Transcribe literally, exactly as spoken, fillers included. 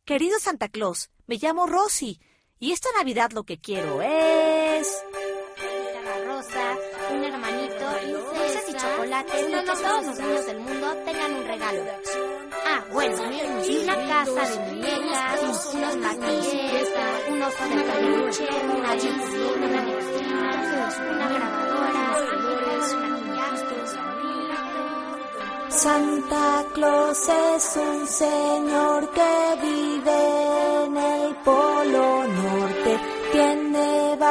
Querido Santa Claus, me llamo Rosy y esta Navidad lo que quiero es... rosa, un hermanito, dulces y chocolates, y que todos los niños del mundo tengan un regalo. Ah, bueno, y una casa de muñecas, unos maquilletes, un oso de peluche, una bici, una medicina, una grabadora, un maquillaje. Santa Claus es un señor que vive en el Polo Norte, tiene